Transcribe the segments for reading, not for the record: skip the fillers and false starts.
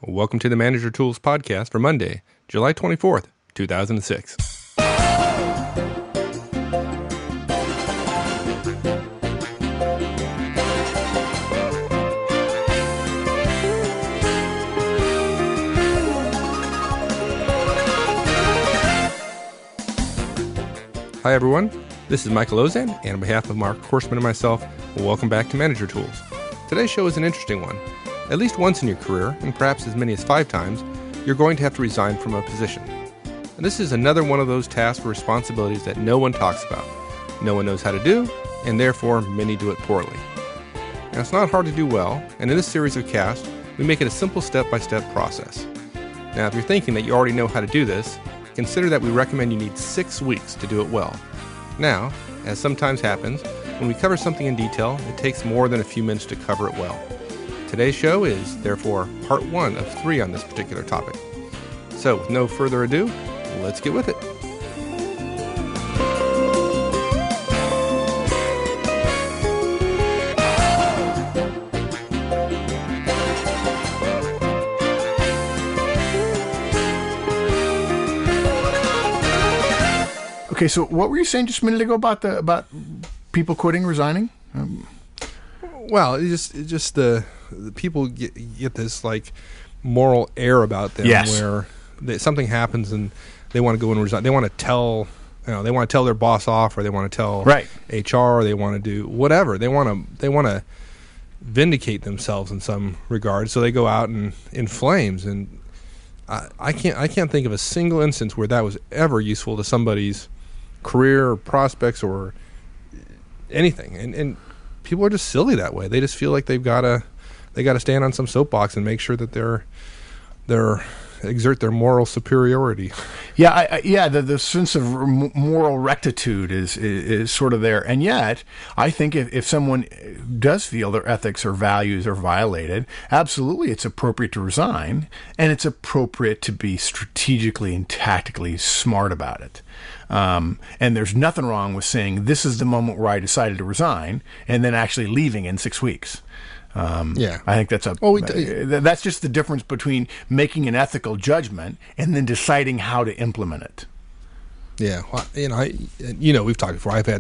Welcome to the Manager Tools podcast for Monday, July 24th, 2006. Hi everyone, this is Michael Ozan, and on behalf of Mark Horstman and myself, welcome back to Manager Tools. Today's show is an interesting one. At least once in your career, and perhaps as many as 5 times, you're going to have to resign from a position. And this is another one of those tasks or responsibilities that no one talks about, no one knows how to do, and therefore many do it poorly. Now it's not hard to do well, and in this series of casts, we make it a simple step-by-step process. Now if you're thinking that you already know how to do this, consider that we recommend you need 6 weeks to do it well. Now, as sometimes happens, when we cover something in detail, it takes more than a few minutes to cover it well. Today's show is, therefore, part 1 of 3 on this particular topic. So, with no further ado, let's get with it. Okay, so what were you saying just a minute ago about people quitting, resigning? Well, it's just the people get this like moral air about them, yes, where something happens and they want to go and resign. They want to tell, they want to tell their boss off, or they want to tell HR, or they want to do whatever. They want to vindicate themselves in some regard, so they go out and in flames. And I can't think of a single instance where that was ever useful to somebody's career or prospects or anything. And people are just silly that way. They just feel like they got to stand on some soapbox and make sure that they're exert their moral superiority. Yeah, the sense of moral rectitude is sort of there. And yet, I think if someone does feel their ethics or values are violated, absolutely it's appropriate to resign, and it's appropriate to be strategically and tactically smart about it. And there's nothing wrong with saying, this is the moment where I decided to resign, and then actually leaving in 6 weeks. I think that's just the difference between making an ethical judgment and then deciding how to implement it. Yeah, well, we've talked before. I've had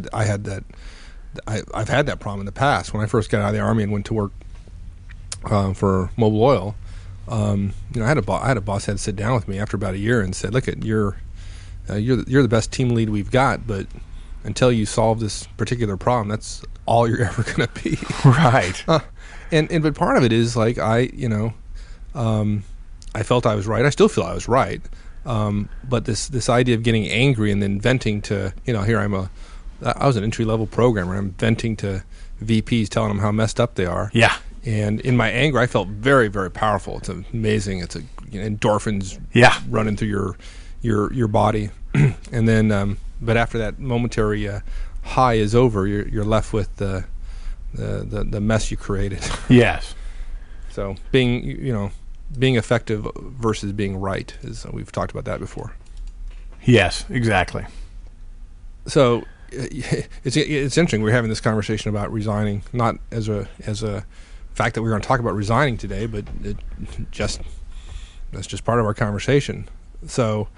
that problem in the past. When I first got out of the Army and went to work for Mobil Oil, I had a boss had to sit down with me after about a year and said, "Look, you're the best team lead we've got, but until you solve this particular problem, that's all you're ever going to be." Right. But part of it is like I felt I was right. I still feel I was right. But this idea of getting angry and then venting to, here I was an entry-level programmer. I'm venting to VPs, telling them how messed up they are. Yeah. And in my anger, I felt very, very powerful. It's amazing. It's endorphins running through your body. And then, but after that momentary high is over, you're left with the mess you created. Yes. So being effective versus being right is, we've talked about that before. Yes, exactly. So it's interesting we're having this conversation about resigning, not as a fact that we're going to talk about resigning today, but that's just part of our conversation. So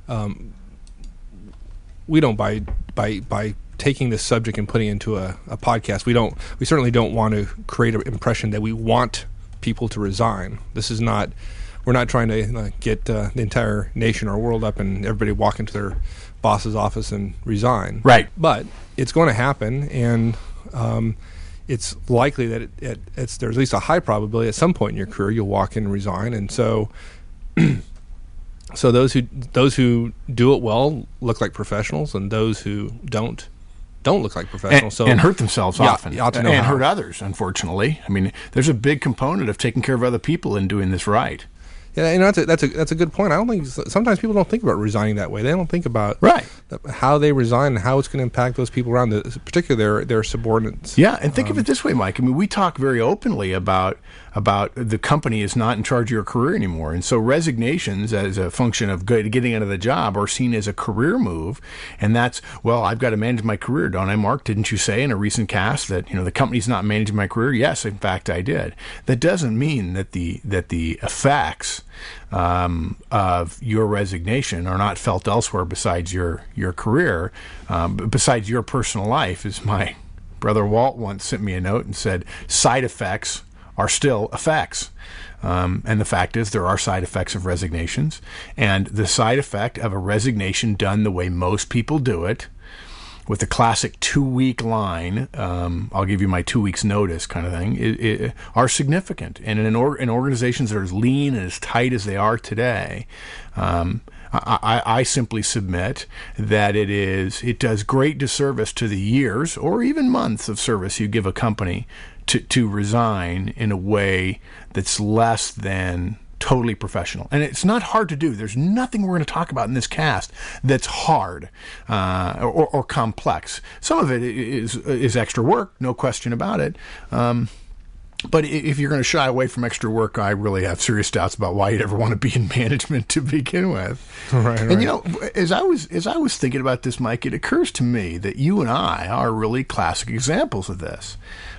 we don't by taking this subject and putting it into a podcast, we certainly don't want to create an impression that we want people to resign. We're not trying to get the entire nation or world up and everybody walk into their boss's office and resign. Right. But it's going to happen, and it's likely that there's at least a high probability at some point in your career you'll walk in and resign. And so those who do it well look like professionals, and those who don't look like professionals. And hurt themselves often. You ought to know hurt others, unfortunately. I mean, there's a big component of taking care of other people and doing this right. Yeah, that's a good point. I don't think sometimes people don't think about resigning that way. They don't think about how they resign and how it's going to impact those people around, particularly their subordinates. Yeah, and think of it this way, Mike. I mean, we talk very openly about the company is not in charge of your career anymore, and so resignations as a function of getting out of the job are seen as a career move, and that's, well, I've got to manage my career, don't I, Mark? Didn't you say in a recent cast that the company's not managing my career? Yes, in fact, I did. That doesn't mean that the effects of your resignation are not felt elsewhere besides your career, besides your personal life. As my brother Walt once sent me a note and said, side effects are still effects. And the fact is there are side effects of resignations. And the side effect of a resignation done the way most people do it, with the classic 2-week line, I'll give you my 2 weeks notice kind of thing, are significant. And in organizations that are as lean and as tight as they are today, I simply submit that it does great disservice to the years or even months of service you give a company to resign in a way that's less than totally professional. And it's not hard to do. There's nothing we're going to talk about in this cast that's hard or complex. Some of it is extra work, no question about it. But if you're going to shy away from extra work, I really have serious doubts about why you'd ever want to be in management to begin with. Right. And as I was thinking about this, Mike, it occurs to me that you and I are really classic examples of this.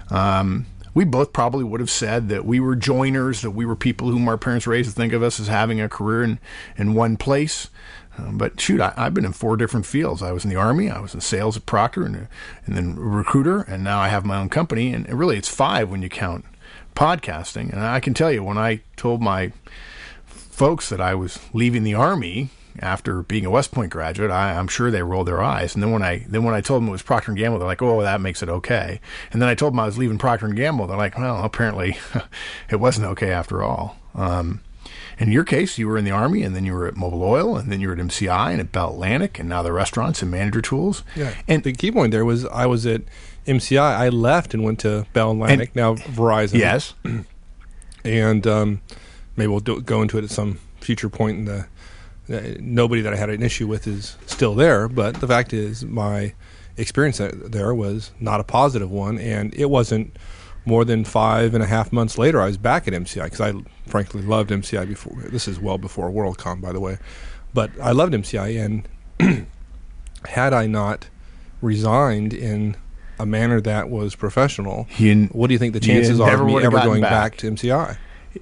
We both probably would have said that we were joiners, that we were people whom our parents raised to think of us as having a career in one place. But shoot, I've been in 4 different fields. I was in the Army, I was in sales at Procter, and then a recruiter, and now I have my own company. And really, it's 5 when you count podcasting. And I can tell you, when I told my folks that I was leaving the Army after being a West Point graduate, I'm sure they rolled their eyes. And then when I told them it was Procter & Gamble, they're like, "Oh, that makes it okay." And then I told them I was leaving Procter & Gamble. They're like, "Well, apparently it wasn't okay after all." In your case, you were in the Army, and then you were at Mobil Oil, and then you were at MCI and at Bell Atlantic, and now the restaurants and Manager Tools. Yeah. And the key point there was I was at MCI. I left and went to Bell Atlantic, now Verizon. Yes. And maybe we'll go into it at some future point in the nobody that I had an issue with is still there, but the fact is my experience there was not a positive one, and it wasn't more than 5.5 months later I was back at MCI, because I frankly loved MCI before. This is well before WorldCom, by the way, but I loved MCI, and had I not resigned in a manner that was professional, what do you think the chances are of me ever going back to MCI?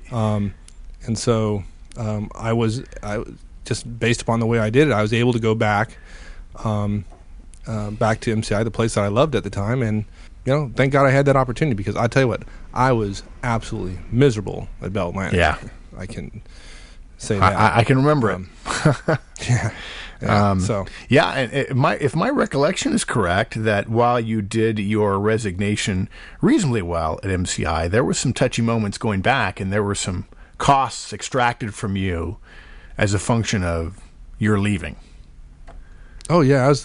And so I just based upon the way I did it, I was able to go back to MCI, the place that I loved at the time, and thank God I had that opportunity, because I tell you what, I was absolutely miserable at Bell Atlantic. Yeah, I can say that. I can remember it. Yeah. And if my recollection is correct, that while you did your resignation reasonably well at MCI, there were some touchy moments going back, and there were some costs extracted from you as a function of your leaving. Oh yeah, I was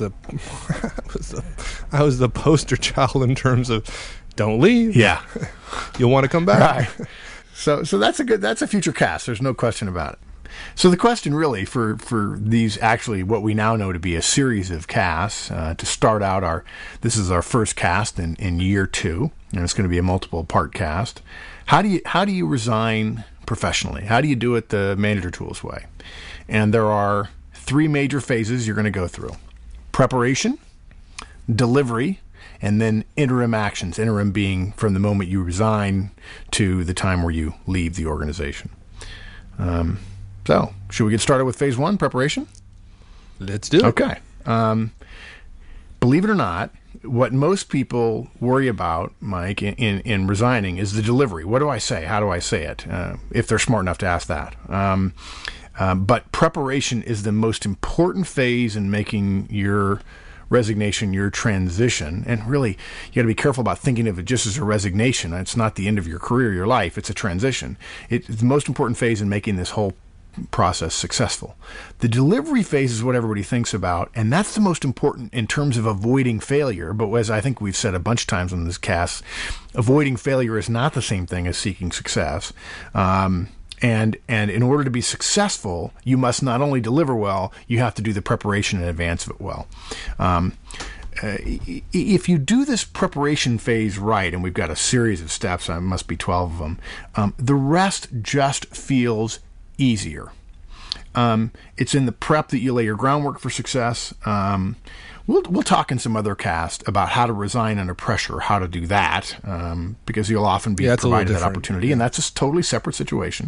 the poster child in terms of don't leave. Yeah, you'll want to come back. Right. So that's a future cast. There's no question about it. So the question really for these, actually what we now know to be a series of casts, to start out this is our first cast in year 2, and it's going to be a multiple part cast. How do you resign professionally? How do you do it the Manager Tools way? And there are 3 major phases you're going to go through: preparation, delivery, and then interim actions. Interim being from the moment you resign to the time where you leave the organization. So, should we get started with phase 1, preparation? Let's do it. Okay. Believe it or not, what most people worry about, Mike, in resigning is the delivery. What do I say? How do I say it? If they're smart enough to ask that. But preparation is the most important phase in making your resignation, your transition. And really, you got to be careful about thinking of it just as a resignation. It's not the end of your career, your life. It's a transition. It's the most important phase in making this whole process successful. The delivery phase is what everybody thinks about, and that's the most important in terms of avoiding failure. But as I think we've said a bunch of times on this cast, avoiding failure is not the same thing as seeking success. And And in order to be successful, you must not only deliver well, you have to do the preparation in advance of it well. If you do this preparation phase right, and we've got a series of steps, there must be 12 of them, the rest just feels easier. It's in the prep that you lay your groundwork for success. We'll talk in some other cast about how to resign under pressure, how to do that, because you'll often be provided that opportunity, and that's a totally separate situation.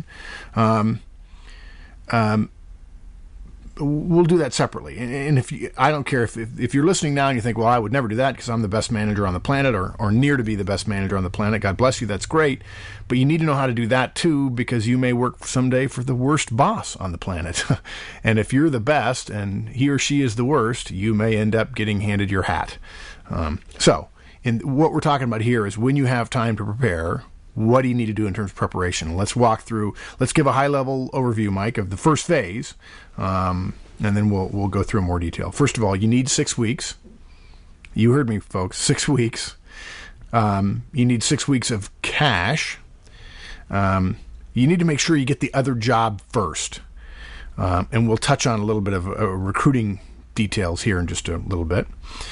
We'll do that separately. And I don't care if you're listening now and you think, well, I would never do that because I'm the best manager on the planet or near to be the best manager on the planet. God bless you. That's great. But you need to know how to do that too, because you may work someday for the worst boss on the planet. And if you're the best and he or she is the worst, you may end up getting handed your hat. So what we're talking about here is when you have time to prepare, what do you need to do in terms of preparation? Let's give a high-level overview, Mike, of the first phase, and then we'll go through more detail. First of all, you need 6 weeks. You heard me, folks, 6 weeks. You need 6 weeks of cash. You need to make sure you get the other job first. And we'll touch on a little bit of recruiting details here in just a little bit.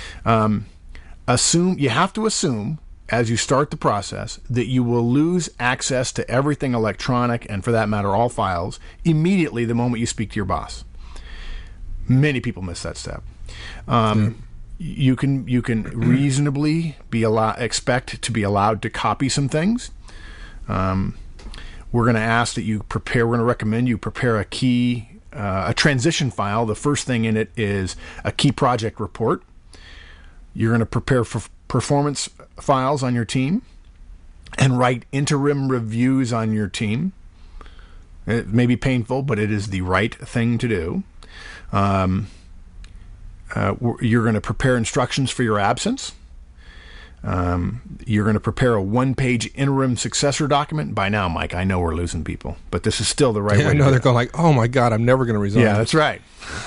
You have to assume, as you start the process, that you will lose access to everything electronic, and for that matter, all files, immediately the moment you speak to your boss. Many people miss that step. You can reasonably expect to be allowed to copy some things. We're going to ask that you prepare. We're going to recommend you prepare a transition file. The first thing in it is a key project report. You're going to prepare for performance files on your team and write interim reviews on your team. It may be painful, but it is the right thing to do. You're going to prepare instructions for your absence. You're going to prepare a one-page interim successor document. By now, Mike, I know we're losing people, but this is still the right way to do it. I know they're going like, oh my God, I'm never going to resign. Yeah, that's right.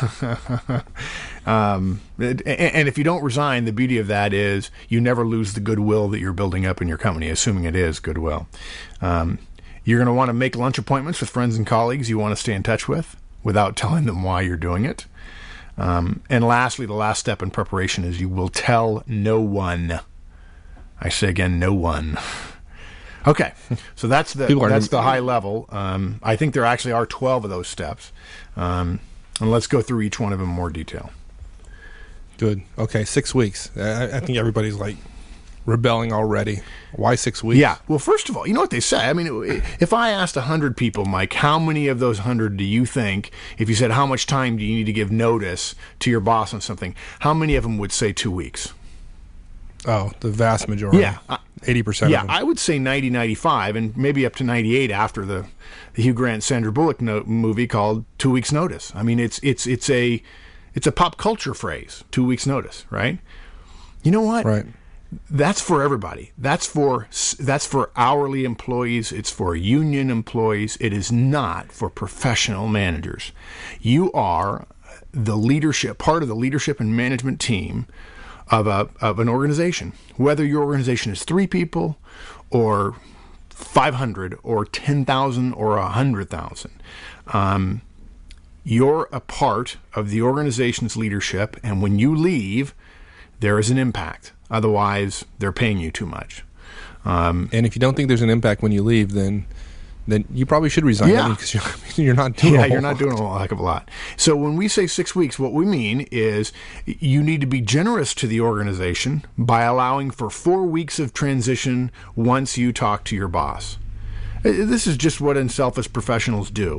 And if you don't resign, the beauty of that is you never lose the goodwill that you're building up in your company, assuming it is goodwill. You're going to want to make lunch appointments with friends and colleagues you want to stay in touch with without telling them why you're doing it. And lastly, the last step in preparation is you will tell no one. I say again, no one. Okay, so that's the high level. I think there actually are 12 of those steps. And let's go through each one of them in more detail. Good. Okay, 6 weeks. I think everybody's like rebelling already. Why 6 weeks? Yeah. Well, first of all, you know what they say. I mean, if I asked 100 people, Mike, how many of those 100 do you think, if you said how much time do you need to give notice to your boss on something, how many of them would say 2 weeks? Oh, the vast majority. Yeah. 80% of them. Yeah, I would say 90, 95, and maybe up to 98 after the Hugh Grant, Sandra Bullock movie called 2 Weeks Notice. I mean, it's a pop culture phrase, 2 weeks notice, right? You know what? Right. That's for everybody. That's for hourly employees. It's for union employees. It is not for professional managers. You are part of the leadership and management team of an organization. Whether your organization is 3 people or 500 or 10,000 or 100,000, you're a part of the organization's leadership, and when you leave, there is an impact. Otherwise, they're paying you too much. And if you don't think there's an impact when you leave, then you probably should resign. Yeah. Because you're not doing you're not doing a heck of a lot. So when we say 6 weeks, what we mean is you need to be generous to the organization by allowing for 4 weeks of transition once you talk to your boss. This is just what unselfish professionals do.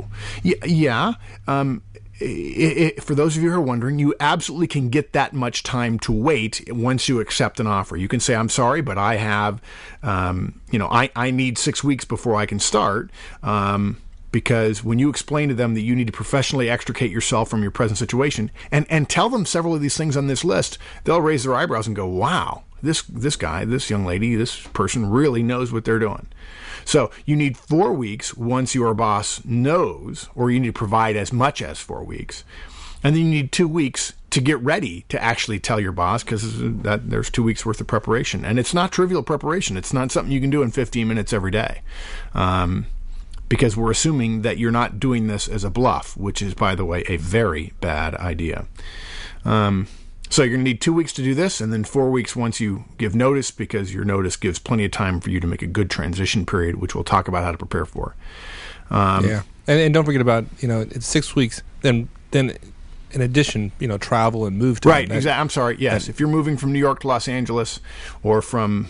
For those of you who are wondering, you absolutely can get that much time to wait once you accept an offer. You can say, I'm sorry, but I have, I need 6 weeks before I can start. Because when you explain to them that you need to professionally extricate yourself from your present situation and tell them several of these things on this list, they'll raise their eyebrows and go, wow, this guy, this young lady, this person really knows what they're doing. So you need 4 weeks once your boss knows, or you need to provide as much as 4 weeks. And then you need 2 weeks to get ready to actually tell your boss, because there's 2 weeks worth of preparation. And it's not trivial preparation. It's not something you can do in 15 minutes every day. because we're assuming that you're not doing this as a bluff, which is, by the way, a very bad idea. So you're going to need 2 weeks to do this, and then 4 weeks once you give notice, because your notice gives plenty of time for you to make a good transition period, which we'll talk about how to prepare for. Yeah, and don't forget about, it's 6 weeks. Then in addition, travel and move time. Right. Exactly. I'm sorry. Yes, if you're moving from New York to Los Angeles, or from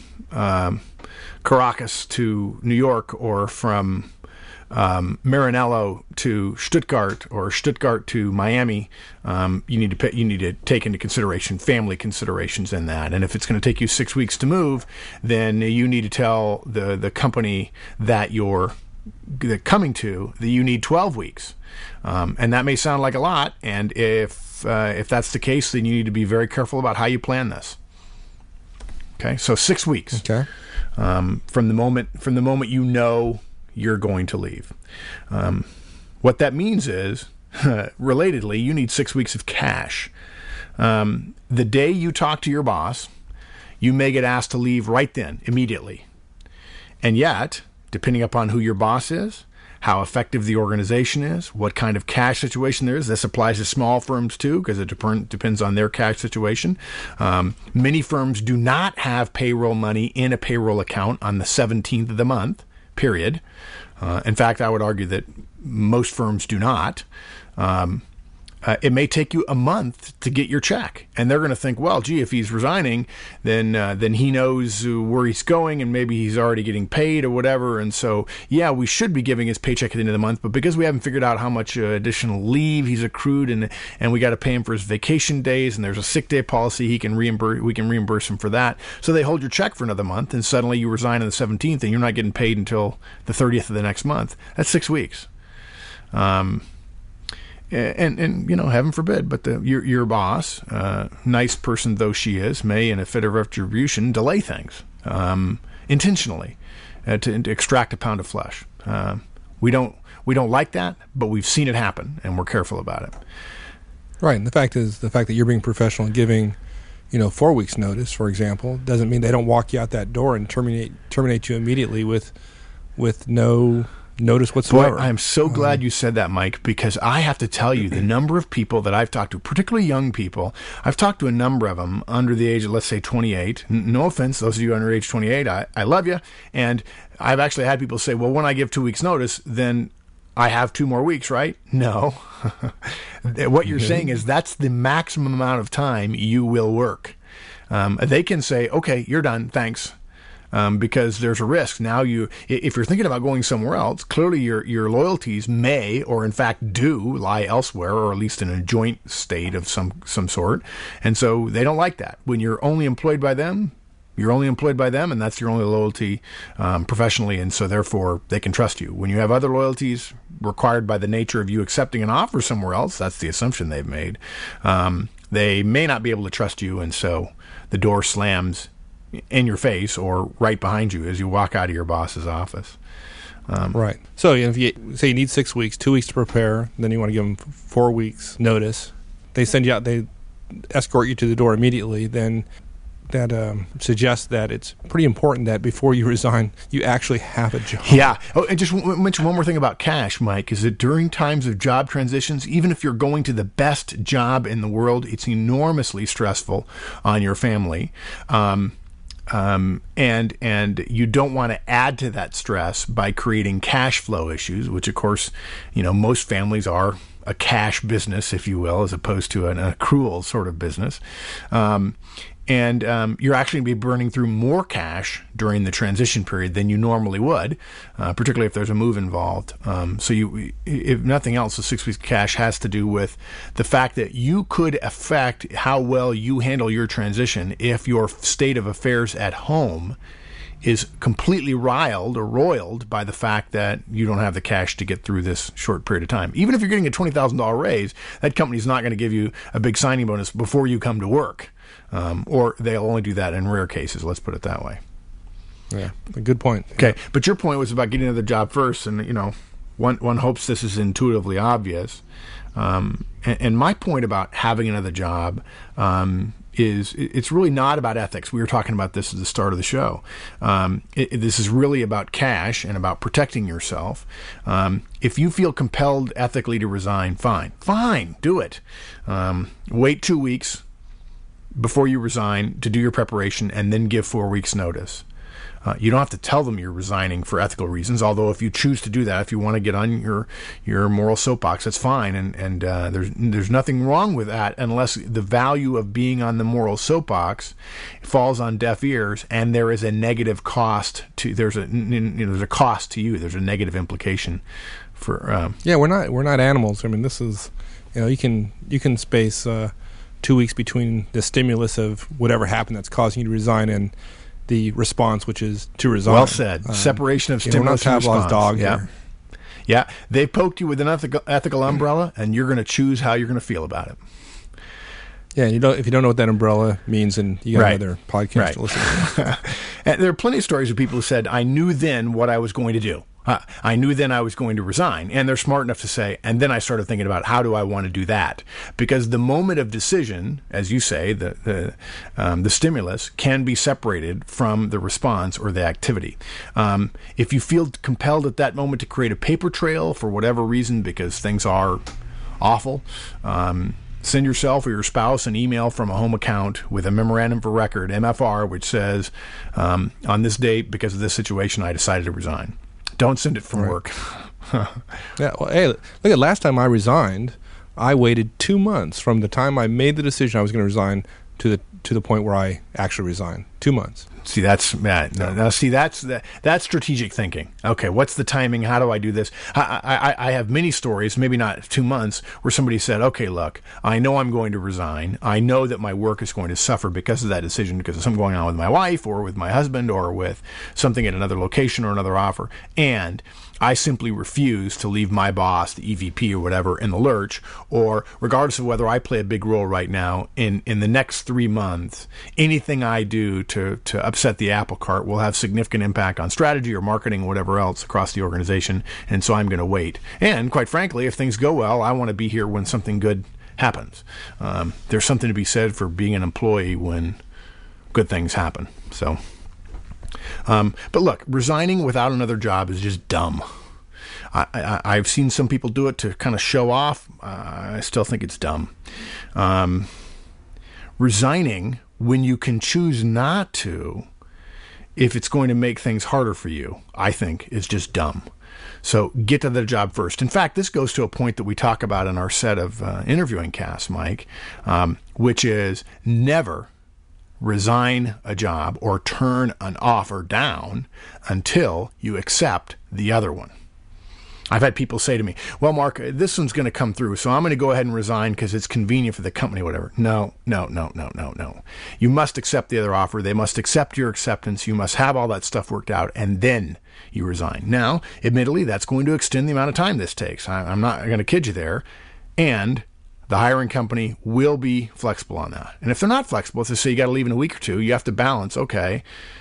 Caracas to New York, or from Maranello to Stuttgart, or Stuttgart to Miami, you need to take into consideration family considerations in that. And if it's going to take you 6 weeks to move, then you need to tell the company that you're coming to that you need 12 weeks. And that may sound like a lot. And if that's the case, then you need to be very careful about how you plan this. Okay, so 6 weeks. Okay. From the moment you're going to leave. What that means is, relatedly, you need 6 weeks of cash. The day you talk to your boss, you may get asked to leave right then, immediately. And yet, depending upon who your boss is, how effective the organization is, what kind of cash situation there is. This applies to small firms too, because it depends on their cash situation. Many firms do not have payroll money in a payroll account on the 17th of the month, period. In fact, I would argue that most firms do not. It may take you a month to get your check, and they're going to think, well, gee, if he's resigning, then he knows where he's going, and maybe he's already getting paid or whatever. And so, yeah, we should be giving his paycheck at the end of the month, but because we haven't figured out how much additional leave he's accrued, and we got to pay him for his vacation days, and there's a sick day policy, we can reimburse him for that. So they hold your check for another month, and suddenly you resign on the 17th, and you're not getting paid until the 30th of the next month. That's 6 weeks. And heaven forbid, but your boss, nice person though she is, may, in a fit of retribution, delay things intentionally to extract a pound of flesh. We don't like that, but we've seen it happen, and we're careful about it. Right, and the fact that you're being professional and giving, 4 weeks notice, for example, doesn't mean they don't walk you out that door and terminate you immediately with no notice whatsoever. Boy, I'm so glad you said that, Mike, because I have to tell you, the number of people that I've talked to, particularly young people, I've talked to a number of them under the age of, let's say, 28. No offense, those of you under age 28, I love you. And I've actually had people say, well, when I give 2 weeks notice, then I have 2 more weeks, right? No. What you're saying is that's the maximum amount of time you will work. They can say, okay, you're done, thanks. Because there's a risk. Now, if you're thinking about going somewhere else, clearly your loyalties may, or in fact do, lie elsewhere, or at least in a joint state of some sort. And so they don't like that. When you're only employed by them, and that's your only loyalty professionally, and so therefore they can trust you. When you have other loyalties required by the nature of you accepting an offer somewhere else, that's the assumption they've made, they may not be able to trust you, and so the door slams in your face or right behind you as you walk out of your boss's office. Right. So if you say you need 6 weeks, 2 weeks to prepare, then you want to give them 4 weeks notice. They send you out, they escort you to the door immediately, then that suggests that it's pretty important that before you resign, you actually have a job. Yeah. Oh, and just mention one more thing about cash, Mike, is that during times of job transitions, even if you're going to the best job in the world, it's enormously stressful on your family. And you don't want to add to that stress by creating cash flow issues, which of course, most families are a cash business, if you will, as opposed to an accrual sort of business. And you're actually going to be burning through more cash during the transition period than you normally would, particularly if there's a move involved. So if nothing else, the 6 weeks of cash has to do with the fact that you could affect how well you handle your transition if your state of affairs at home is completely riled or roiled by the fact that you don't have the cash to get through this short period of time. Even if you're getting a $20,000 raise, that company's not going to give you a big signing bonus before you come to work. Or they'll only do that in rare cases, let's put it that way. Yeah, a good point. Okay, but your point was about getting another job first, and one hopes this is intuitively obvious. And my point about having another job it's really not about ethics. We were talking about this at the start of the show. This is really about cash and about protecting yourself. If you feel compelled ethically to resign, fine, do it. Wait 2 weeks before you resign to do your preparation, and then give 4 weeks notice. You don't have to tell them you're resigning for ethical reasons, although if you choose to do that, if you want to get on your moral soapbox, that's fine, and there's nothing wrong with that unless the value of being on the moral soapbox falls on deaf ears and there is a negative cost to there's a cost to you. There's a negative implication for we're not animals. I mean, this is you can space 2 weeks between the stimulus of whatever happened that's causing you to resign and the response, which is to resign. Well said. Separation of stimulus and response. Dog here. Yeah. They poked you with an ethical umbrella, and you're going to choose how you're going to feel about it. Yeah, if you don't know what that umbrella means, and you got another podcast to listen to. And there are plenty of stories of people who said, I knew then what I was going to do. I knew then I was going to resign. And they're smart enough to say, and then I started thinking about how do I want to do that? Because the moment of decision, as you say, the stimulus can be separated from the response or the activity. If you feel compelled at that moment to create a paper trail for whatever reason, because things are awful, send yourself or your spouse an email from a home account with a memorandum for record, MFR, which says, on this date, because of this situation, I decided to resign. Don't send it from work. Yeah. Well, hey, look at last time I resigned, I waited 2 months from the time I made the decision I was going to resign to the point where I actually resigned. 2 months. See, that's strategic thinking. Okay, what's the timing? How do I do this? I have many stories, maybe not 2 months, where somebody said, okay, look, I know I'm going to resign. I know that my work is going to suffer because of that decision, because of something going on with my wife or with my husband or with something at another location or another offer. And I simply refuse to leave my boss, the EVP or whatever, in the lurch, or regardless of whether I play a big role right now, in the next 3 months, anything I do to upset the apple cart will have significant impact on strategy or marketing or whatever else across the organization, and so I'm going to wait. And quite frankly, if things go well, I want to be here when something good happens. There's something to be said for being an employee when good things happen. So... but look, resigning without another job is just dumb. I've seen some people do it to kind of show off. I still think it's dumb. Resigning when you can choose not to, if it's going to make things harder for you, I think is just dumb. So get to the job first. In fact, this goes to a point that we talk about in our set of interviewing casts, Mike, which is never resign a job or turn an offer down until you accept the other one. I've had people say to me, well, Mark, this one's going to come through, so I'm going to go ahead and resign because it's convenient for the company, whatever. No. You must accept the other offer. They must accept your acceptance. You must have all that stuff worked out, and then you resign. Now, admittedly, that's going to extend the amount of time this takes. I'm not going to kid you there. And the hiring company will be flexible on that. And if they're not flexible, if they say you got to leave in a week or two, you have to balance, okay,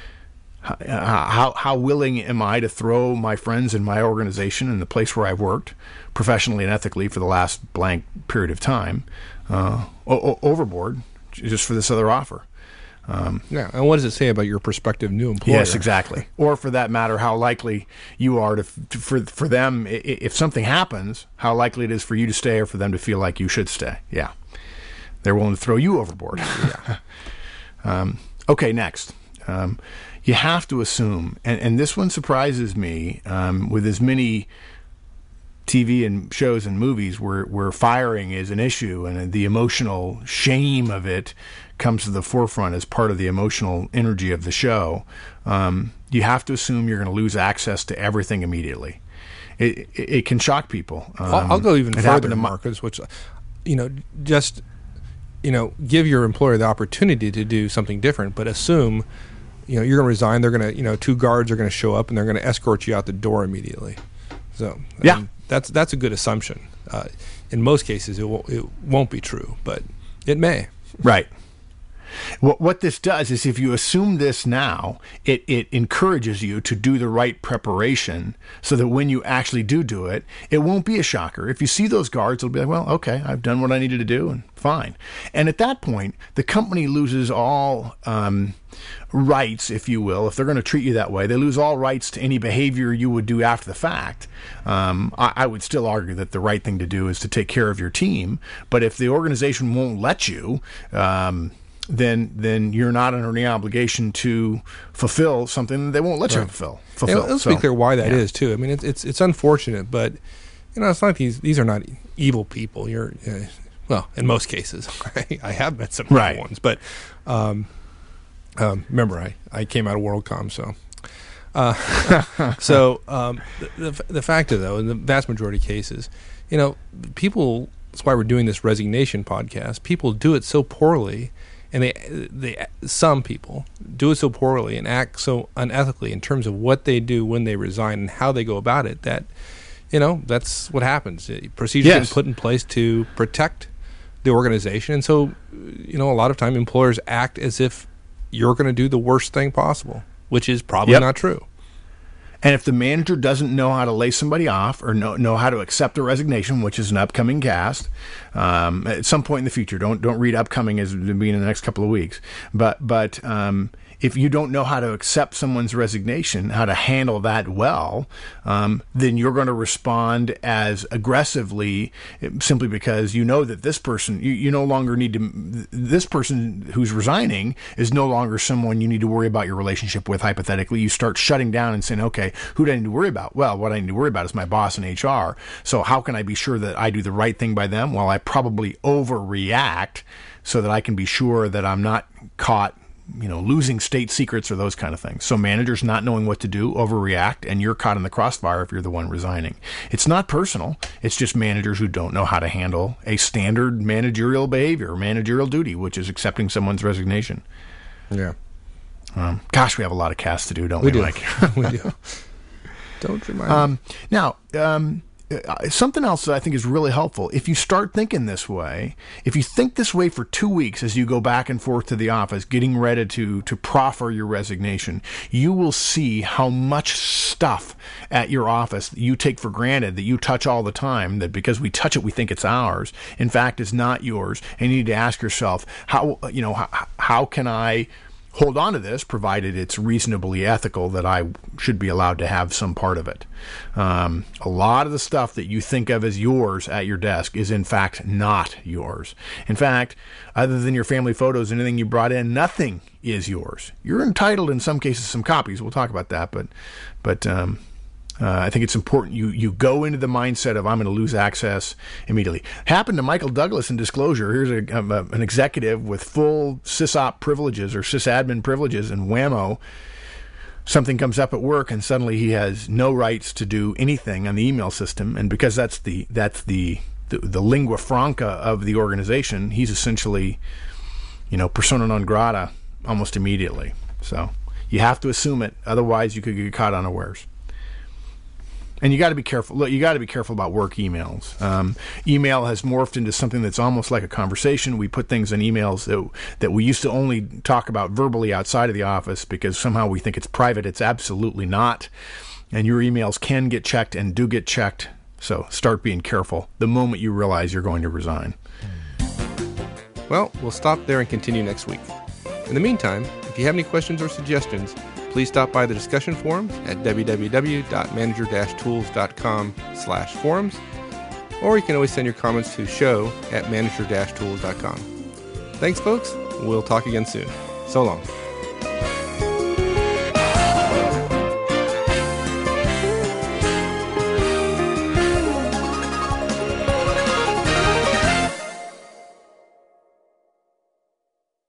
how willing am I to throw my friends in my organization and the place where I've worked professionally and ethically for the last blank period of time overboard just for this other offer? Yeah, and what does it say about your prospective new employer? Yes, exactly. Or for that matter, how likely you are for them, if something happens, how likely it is for you to stay or for them to feel like you should stay. Yeah. They're willing to throw you overboard. Yeah. Okay, next. You have to assume, and this one surprises me, with as many TV and shows and movies where firing is an issue and the emotional shame of it comes to the forefront as part of the emotional energy of the show, you have to assume you're going to lose access to everything immediately. It can shock people. I'll go even further, Marcus, which, just, give your employer the opportunity to do something different, but assume, you're going to resign. They're going to, 2 guards are going to show up and they're going to escort you out the door immediately. So yeah, that's a good assumption. In most cases, it won't be true, but it may. Right. What this does is if you assume this now, it encourages you to do the right preparation so that when you actually do it, it won't be a shocker. If you see those guards, it'll be like, well, okay, I've done what I needed to do and fine. And at that point, the company loses all rights, if you will. If they're going to treat you that way, they lose all rights to any behavior you would do after the fact. I would still argue that the right thing to do is to take care of your team. But if the organization won't let you, then you're not under any obligation to fulfill something they won't let you fulfill. Let's be clear why that is too. I mean, it's unfortunate, but it's not like these are not evil people. Well, in most cases, I have met some evil ones, but remember, I came out of WorldCom, so. The fact of though, in the vast majority of cases, people. That's why we're doing this resignation podcast. People do it so poorly, and some people do it so poorly and act so unethically in terms of what they do when they resign and how they go about it. That that's what happens. Procedures are put in place to protect the organization, and so a lot of time employers act as if you're going to do the worst thing possible, which is probably not true. And if the manager doesn't know how to lay somebody off or know how to accept a resignation, which is an upcoming cast, at some point in the future, don't read upcoming as being in the next couple of weeks, but if you don't know how to accept someone's resignation, how to handle that well, then you're going to respond as aggressively simply because you know that this person, you no longer need to, this person who's resigning is no longer someone you need to worry about your relationship with, hypothetically. You start shutting down and saying, okay, who do I need to worry about? Well, what I need to worry about is my boss in HR. So how can I be sure that I do the right thing by them? Well, I probably overreact so that I can be sure that I'm not caught losing state secrets or those kind of things. So managers not knowing what to do, overreact, and you're caught in the crossfire if you're the one resigning. It's not personal. It's just managers who don't know how to handle a standard managerial behavior, managerial duty, which is accepting someone's resignation. Yeah. Gosh, we have a lot of casts to do, don't we, Mike? We do. Don't remind me. Now, something else that I think is really helpful, if you start thinking this way, if you think this way for 2 weeks as you go back and forth to the office, getting ready to proffer your resignation, you will see how much stuff at your office that you take for granted, that you touch all the time, that because we touch it, we think it's ours, in fact, is not yours. And you need to ask yourself, how can I hold on to this, provided it's reasonably ethical that I should be allowed to have some part of it. A lot of the stuff that you think of as yours at your desk is in fact not yours. In fact, other than your family photos and anything you brought in, nothing is yours. You're entitled in some cases some copies. We'll talk about that, but I think it's important you go into the mindset of I'm going to lose access immediately. Happened to Michael Douglas in Disclosure. Here's an executive with full sysop privileges or sysadmin privileges, and whammo, something comes up at work and suddenly he has no rights to do anything on the email system. And because that's the lingua franca of the organization, he's essentially, persona non grata almost immediately. So you have to assume it, otherwise you could get caught unawares. And you got to be careful. Look, you got to be careful about work emails. Email has morphed into something that's almost like a conversation. We put things in emails that we used to only talk about verbally outside of the office because somehow we think it's private. It's absolutely not. And your emails can get checked and do get checked. So start being careful the moment you realize you're going to resign. Well, we'll stop there and continue next week. In the meantime, if you have any questions or suggestions, please stop by the discussion forums at www.manager-tools.com/forums, or you can always send your comments to show@manager-tools.com. Thanks, folks. We'll talk again soon. So long.